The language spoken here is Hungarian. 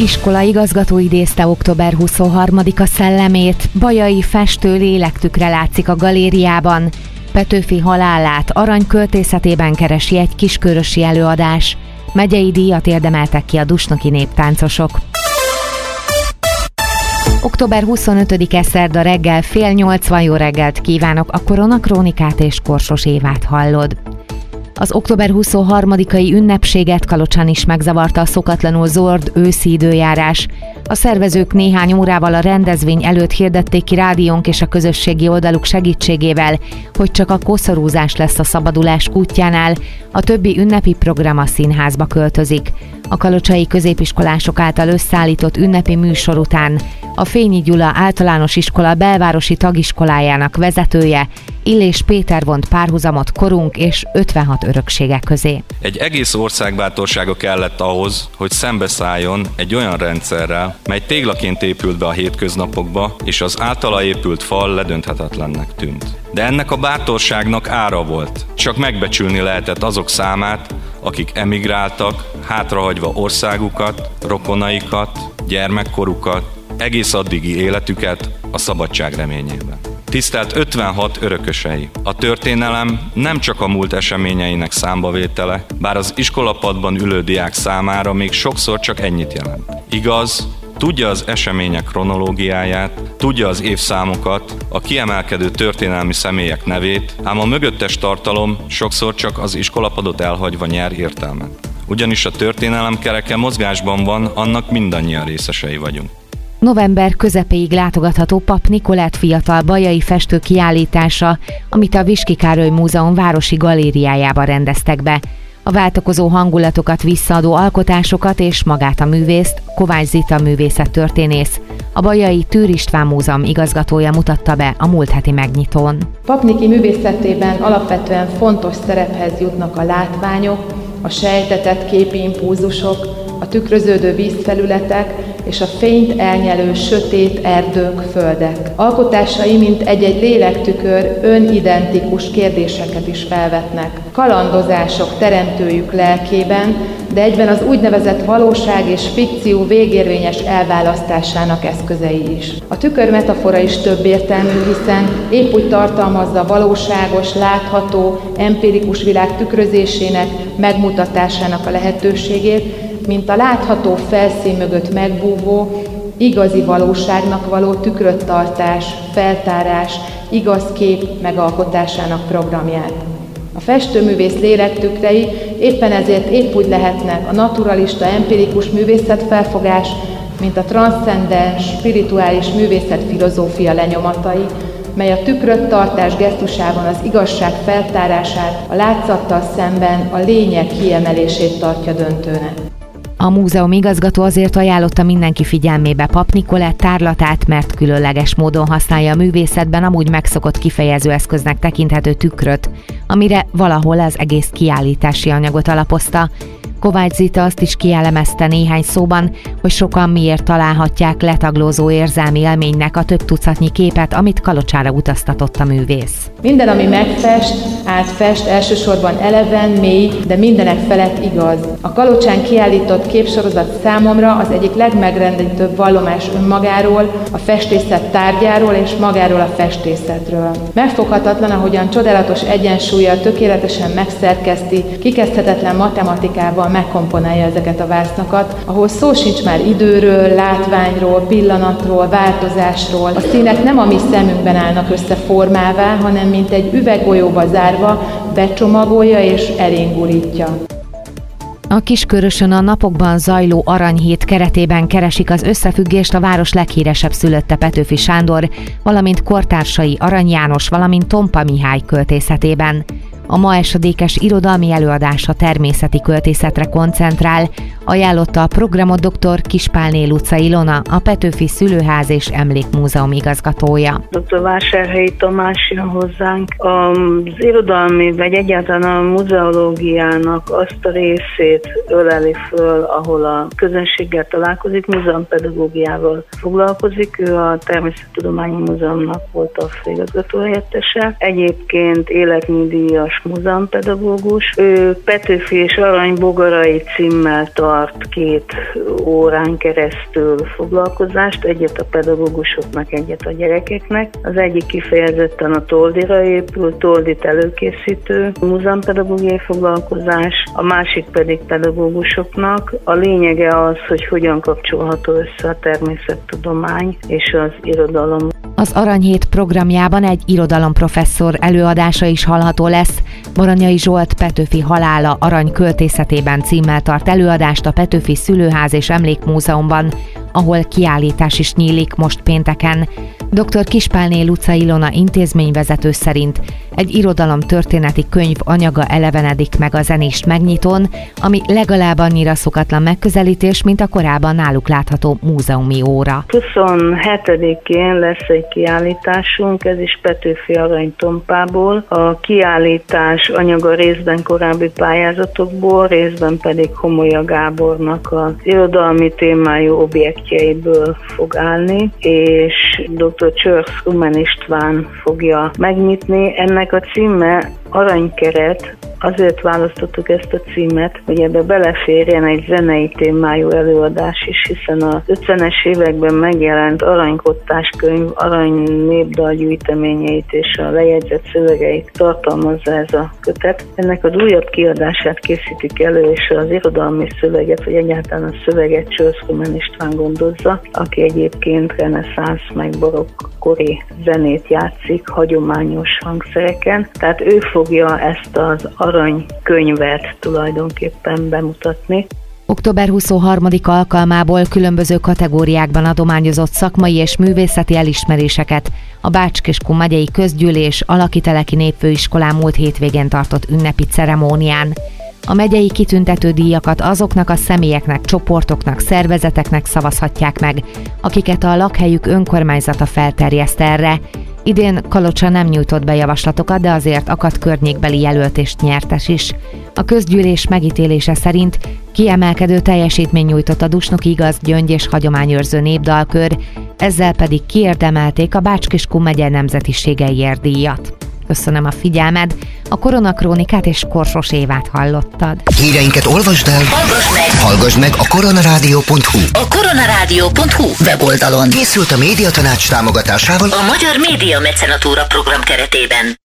iskola igazgató idézte október 23-a szellemét. Bajai festő lélektükre látszik a galériában. Petőfi halálát arany költészetében keresi egy kiskörösi előadás. Megyei díjat érdemeltek ki a dusnoki néptáncosok. Október 25-e szerda reggel 7:30. Jó reggelt kívánok, a Korona Krónikát és Korsos Évát hallod. Az október 23-ai ünnepséget Kalocsán is megzavarta a szokatlanul zord őszi időjárás. A szervezők néhány órával a rendezvény előtt hirdették ki rádiónk és a közösségi oldaluk segítségével, hogy csak a koszorúzás lesz a szabadulás útjánál, a többi ünnepi program a színházba költözik. A kalocsai középiskolások által összeállított ünnepi műsor után a Fényi Gyula általános iskola belvárosi tagiskolájának vezetője, Illés Péter vont párhuzamot korunk és 56 öröksége közé. Egy egész ország bátorsága kellett ahhoz, hogy szembeszálljon egy olyan rendszerrel, mely téglaként épült be a hétköznapokba, és az általa épült fal ledönthetetlennek tűnt. De ennek a bátorságnak ára volt. Csak megbecsülni lehetett azok számát, akik emigráltak, hátrahagyva országukat, rokonaikat, gyermekkorukat, egész addigi életüket a szabadság reményében. Tisztelt 56 örökösei! A történelem nem csak a múlt eseményeinek számbavétele, bár az iskolapadban ülő diák számára még sokszor csak ennyit jelent. Igaz, tudja az események kronológiáját, tudja az évszámokat, a kiemelkedő történelmi személyek nevét, ám a mögöttes tartalom sokszor csak az iskolapadot elhagyva nyer értelmet. Ugyanis a történelem kereke mozgásban van, annak mindannyian részesei vagyunk. November közepéig látogatható Pap Nikolett fiatal bajai festő kiállítása, amit a Viski Károly Múzeum városi galériájában rendeztek be. A váltakozó hangulatokat visszaadó alkotásokat és magát a művészt Kovács Zita művészettörténész, a Bajai Tűr István Múzeum igazgatója mutatta be a múlt heti megnyitón. Pap Niki művészetében alapvetően fontos szerephez jutnak a látványok, a sejtetett képi impulzusok, a tükröződő vízfelületek és a fényt elnyelő sötét erdők, földek. Alkotásai, mint egy-egy lélektükör, önidentikus kérdéseket is felvetnek. Kalandozások teremtőjük lelkében, de egyben az úgynevezett valóság és fikció végérvényes elválasztásának eszközei is. A tükör metafora is többértelmű, hiszen épp úgy tartalmazza valóságos, látható, empirikus világ tükrözésének, megmutatásának a lehetőségét, mint a látható felszín mögött megbúvó, igazi valóságnak való tükröttartás, feltárás, igaz kép megalkotásának programját. A festőművész lélektükrei éppen ezért épp úgy lehetnek a naturalista, empirikus művészetfelfogás, mint a transzcendens, spirituális művészetfilozófia lenyomatai, mely a tükröttartás gesztusában az igazság feltárását, a látszattal szemben a lényeg kiemelését tartja döntőnek. A múzeum igazgató azért ajánlotta mindenki figyelmébe Pap Nikolett tárlatát, mert különleges módon használja a művészetben amúgy megszokott kifejezőeszköznek tekinthető tükröt, amire valahol az egész kiállítási anyagot alapozta. Kovács Zita azt is kielemezte néhány szóban, hogy sokan miért találhatják letaglózó érzelmi élménynek a több tucatnyi képet, amit Kalocsára utaztatott a művész. Minden, ami megfest, átfest, elsősorban eleven, mély, de mindenek felett igaz. A Kalocsán kiállított képsorozat számomra az egyik legmegrendítőbb vallomás önmagáról, a festészet tárgyáról és magáról a festészetről. Megfoghatatlan, ahogyan csodálatos egyensúllyal tökéletesen megszerkeszti, kikezdhetetlen matematikával megkomponálja ezeket a vásznakat, ahol szó sincs már időről, látványról, pillanatról, változásról. A színek nem a mi szemünkben állnak össze formává, hanem mint egy üveggolyóba zárva becsomagolja és elénk gurítja. A Kiskörösön a napokban zajló Aranyhét keretében keresik az összefüggést a város leghíresebb szülötte Petőfi Sándor, valamint kortársai Arany János, valamint Tompa Mihály költészetében. A ma esedékes irodalmi előadás a természeti költészetre koncentrál, ajánlotta a programot dr. Kispálné Luca Ilona, a Petőfi Szülőház és Emlékmúzeum igazgatója. Dr. Vásárhelyi Tamás jön hozzánk. Az irodalmi, vagy egyáltalán a muzeológiának azt a részét öleli föl, ahol a közönséggel találkozik, múzeumpedagógiával foglalkozik. Ő a Természettudományi Múzeumnak volt a főigazgató helyettese. Egyébként életműdíjas múzeumpedagógus. Ő Petőfi és Arany Bogarai címmel tart tart 2 órán keresztül foglalkozást, egyet a pedagógusoknak, egyet a gyerekeknek. Az egyik kifejezetten a Toldira épül, Toldit előkészítő múzeumpedagógiai foglalkozás, a másik pedig pedagógusoknak. A lényege az, hogy hogyan kapcsolható össze a természettudomány és az irodalom. Az Aranyhét programjában egy irodalomprofesszor előadása is hallható lesz. Baranyai Zsolt Petőfi halála arany költészetében címmel tart előadást a Petőfi Szülőház és Emlékmúzeumban, ahol kiállítás is nyílik most pénteken. Dr. Kispálné Luca Ilona intézményvezető szerint egy irodalomtörténeti könyv anyaga elevenedik meg a zenés megnyitón, ami legalább annyira szokatlan megközelítés, mint a korábban náluk látható múzeumi óra. 27-én lesz egy kiállításunk, ez is Petőfi aranytompából. A kiállítás anyaga részben korábbi pályázatokból, részben pedig Homolya Gábornak az irodalmi témájú objektjeiből fog állni, és dr. Csörsz Rumen István fogja megnyitni. Ennek a címe Aranykeret. Azért választottuk ezt a címet, hogy ebbe beleférjen egy zenei témájú előadás is, hiszen a 50-es években megjelent Aranykottás könyv arany népdalgyűjteményeit és a lejegyzett szövegeit tartalmazza ez a kötet. Ennek az újabb kiadását készítik elő, és az irodalmi szöveget, vagy egyáltalán a szöveget Csörsz Rumen István gondozza, aki egyébként reneszánsz meg barokkori zenét játszik hagyományos hangszereken. Tehát ő fogja ezt az aranykönyvet tulajdonképpen bemutatni. Október 23. alkalmából különböző kategóriákban adományozott szakmai és művészeti elismeréseket a Bács-Kiskun megyei közgyűlés Alakiteleki Népfőiskolán múlt hétvégén tartott ünnepi ceremónián. A megyei kitüntető díjakat azoknak a személyeknek, csoportoknak, szervezeteknek szavazhatják meg, akiket a lakhelyük önkormányzata felterjeszt erre. Idén Kalocsa nem nyújtott be javaslatokat, de azért akadt környékbeli jelölt és nyertes is. A közgyűlés megítélése szerint kiemelkedő teljesítmény nyújtott a Dusnoki Igaz Gyöngy és Hagyományőrző Népdalkör, ezzel pedig kiérdemelték a Bács-Kiskun megye nemzetiségeiért díjat. Köszönöm a figyelmed, a Koronakrónikát és Korsos Évát hallottad. Híreinket olvasd el, hallgass meg a koronarádió.hu. A koronarádió.hu weboldalon Készült a Médiatanács támogatásával a Magyar Média Mecenatúra program keretében.